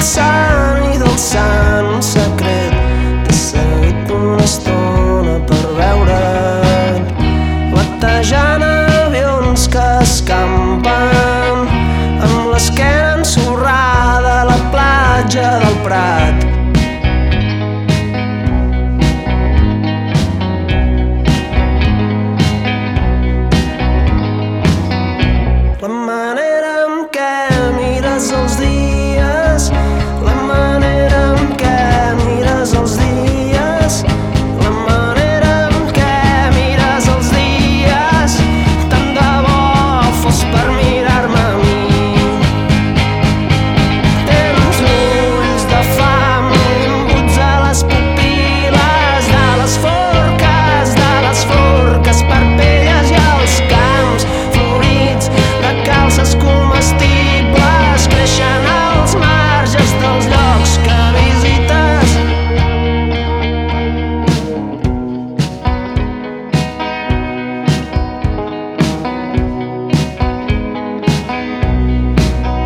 sant i del sant un secret. T'he seguit una estona per veure't batejant avions que escampen amb l'esquena ensorrada a la platja del Prat. La manera en què mires els dies, la manera en què mires els dies, la manera en què mires els dies, tant de bo fos per mirar-me a mi. Tens ulls de fam imbuts a les pupil·les de les forques parpelles i els camps florits de calces comestibles creixen als marges dels llocs que visites.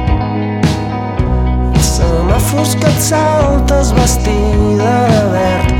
Els semàfors que et saltes vestida de verd